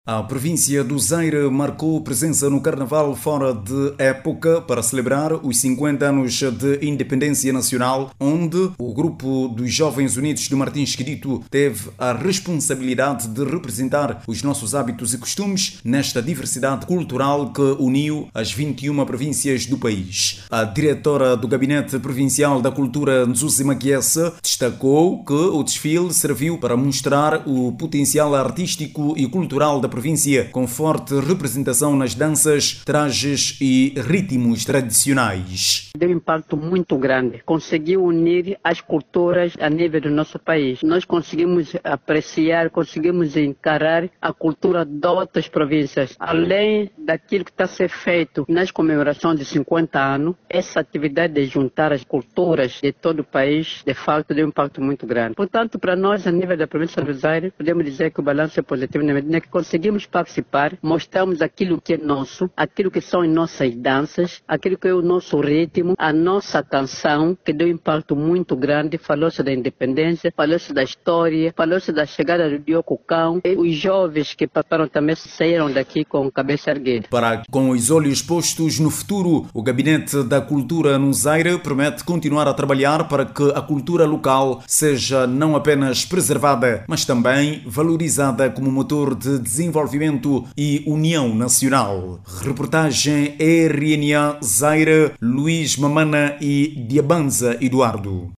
A província do Zaire marcou presença no Carnaval fora de época para celebrar os 50 anos de independência nacional, onde o grupo dos Jovens Unidos de Martins Quedito teve a responsabilidade de representar os nossos hábitos e costumes nesta diversidade cultural que uniu as 21 províncias do país. A diretora do Gabinete Provincial da Cultura, Nzusi Maquiessa, destacou que o desfile serviu para mostrar o potencial artístico e cultural da província, com forte representação nas danças, trajes e ritmos tradicionais. Deu um impacto muito grande. Conseguiu unir as culturas a nível do nosso país. Nós conseguimos apreciar, conseguimos encarar a cultura de outras províncias. Além daquilo que está a ser feito nas comemorações de 50 anos, essa atividade de juntar as culturas de todo o país, de fato, deu um impacto muito grande. Portanto, para nós, a nível da província do Zaire, podemos dizer que o balanço é positivo na medida que conseguimos participar, mostramos aquilo que é nosso, aquilo que são as nossas danças, aquilo que é o nosso ritmo, a nossa canção, que deu um impacto muito grande. Falou-se da independência, falou-se da história, falou-se da chegada do Diogo Cão, e os jovens que passaram também saíram daqui com a cabeça erguida. Com os olhos postos no futuro, o Gabinete da Cultura no Zaire promete continuar a trabalhar para que a cultura local seja não apenas preservada, mas também valorizada como motor de desenvolvimento e união nacional. Reportagem RNA Zaire, Luís Mamana e Diabanza Eduardo.